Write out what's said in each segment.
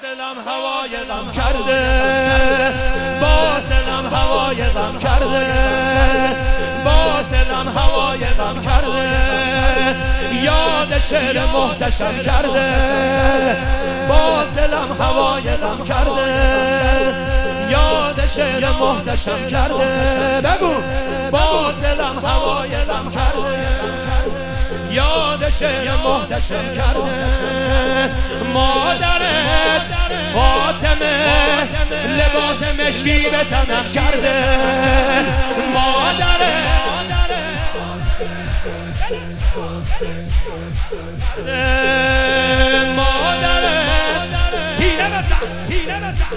دلم هوای غم کرده، باز دلم هوای غم کرده، باز دلم هوای غم کرده، یاد شعر محتشم کرده، باز دلم هوای غم کرده، یاد شعر محتشم کرده. بگو باز دلم هوای غم کرده، یاد شعر محتشم کرده. مادرت فاطمه لباس مشکی به تنم کرده، مادرت سینه بزن، سینه بزن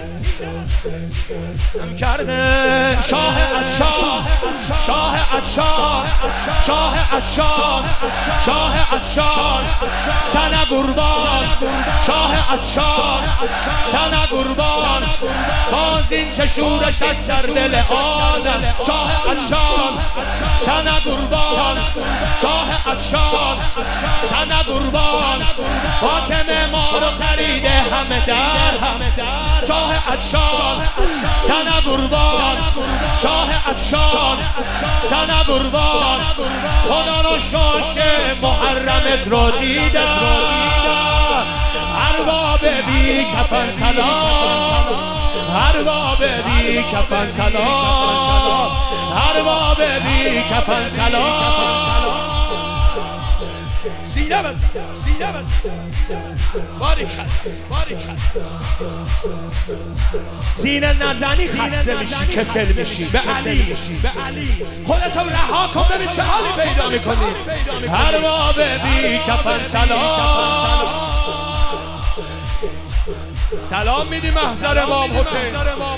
کرده. شاه عطشان، شاه عطشان، شاه عطشان، شاه عطشان، سنه قربان، شاه عطشان، سنه قربان، باز این چه شورش از در دل آدم. شاه عطشان، سنه قربان، شاه عطشان، سنه قربان، فاطمه ما رو خریده همه در همه در. شاه عطشان، سنه قربان، شاه عطشان، سنه قربان، خدا رو شکر که محرمت رو دیدم. ارباب بی کفن سلام، ارباب بی کفن سلام، ارباب بی کفن سلام. سینه بزن، سینه بزن، باریکن، باریکن. سینه نزنی خسته میشی، کسل میشی. به علی، به علی خودتو رها کن ببین چه حالی پیدا میکنی. ارباب بی کفن سلام، سلام میدی محضر امام حسین.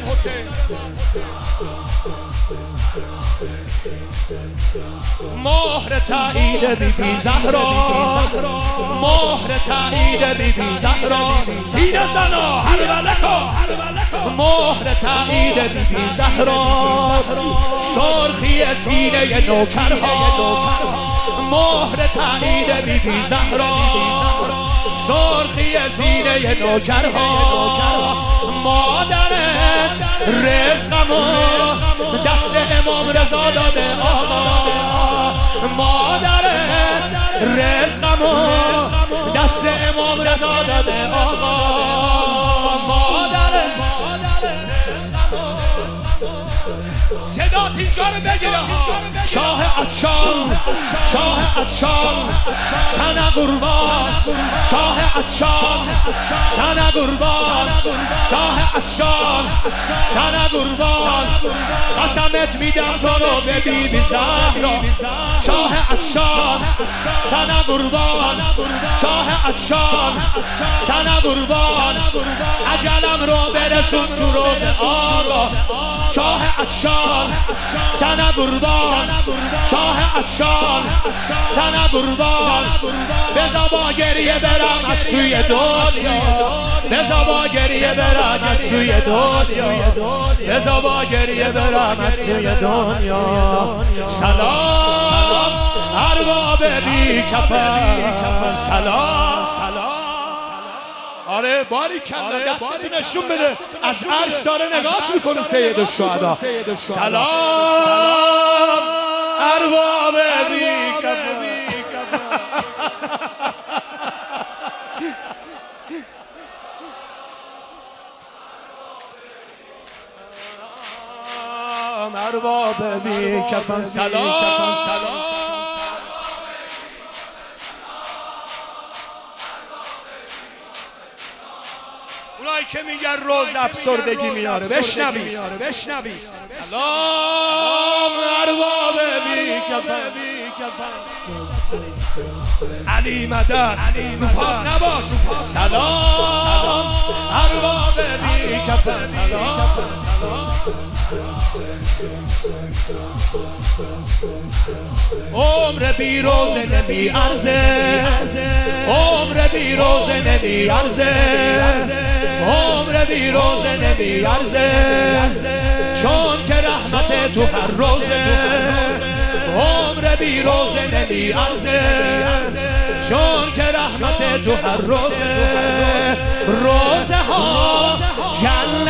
مهر تایید بیبی زهرا، مهر تایید بیبی زهرا. سینه زنا هربله کن، مهر تایید بیبی زهرا، سرخی سینه نوکرها. مهر تایید بیبی زهرا، سرخی سینه نوکرها. مادرت رزقمو دست امام رضا داده آقا، مادرت رزقمو دست امام رضا داده آقا، مادرت صدات اینجا رو بگیرم. شاه عطشان، شاه عطشان، سنه قربان، شاه عطشان، سنه قربان، شاه عطشان، سنه قربان، قسمت میدم تو رو به بیبی زهرا. شاه عطشان، سنه قربان، شاه عطشان، سنه قربان، اجلم رو برسون تو روز آقا. شاه عطشان، سنه قربان، شاه عطشان، سنه قربان، بزا با گریه برم از توی دنیا، بزا با گریه برم از توی دنیا، بزا با گریه برم از توی دنیا. سلام ارباب بی کفن سلام. آره باریکلا، دستتو نشون بده، از عرش داره نگاهت میکنه سید الشهدا. سلام ارباب بی کفن. ارباب بی کفن سلام. اونایی که میگن روز افسردگی میاره بشنوید. سلام ارباب بی کفن، علی مدد روپا نباش. سلام ارباب بی کفن، عمر بی روزه نمی ارزه، عمر بی روزه نمی ارزه، عمر بی روزه نمی ارزه، چون که رحمت تو هر روزه. عمر بی روزه نمی ارزه، چون که رحمت تو هر روزه. روزه ها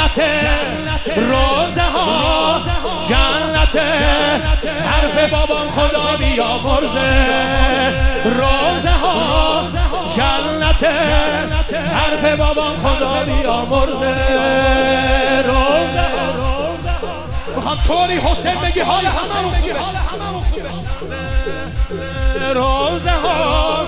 روزه ها جنت، حرف بابام خدا بیامرزه. روزه ها جنت، حرف بابام خدا بیامرزه. روزه ها میخوام طوری حسین بگی حال هممون خوبه. روزه ها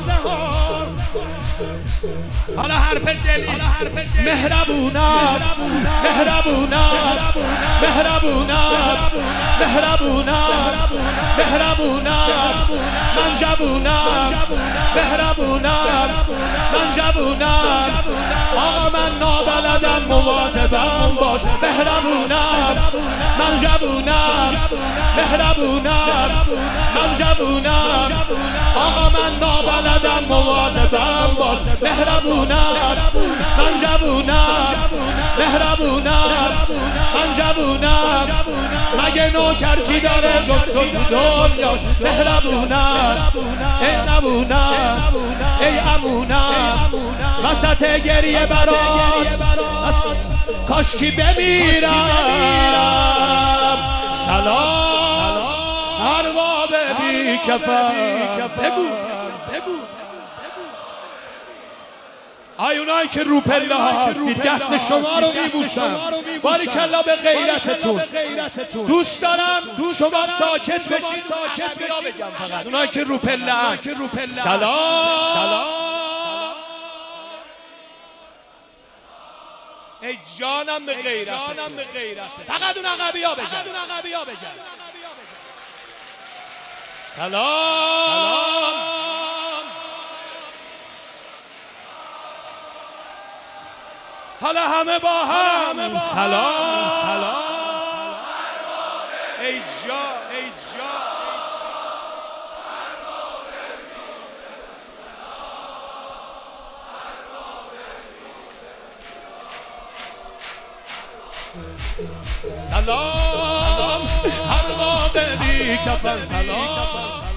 حالا حرف دلی مهربونم مهربونم مهربونم مهربونم مهربونم من جوونم مهربونم من جوونم آقا من نابلدم مواظبم باش مهربونم من جوونم مهربونم من جوونم آقا من نابلدم مواظبم باش مهربونم من جوونم مهربونم من جوونم مگه نوکر چی داره جز تو دنیا مهربونم ای نمونم ای امونم وسط گریه برات کاشکی بمیرم سلام ارباب بی کفن بگو آیونایی که رو پله ها هستید دست شما رو میبوسم باریکلا به غیرتتون دوست دارم شما ساکت بشید فقط اونایی که رو پله ها سلام ای جانم به غیرتت فقط اون عقبی ها بگن سلام حالا همه با هم سلام ای جا سلام هر باب بی کفن سلام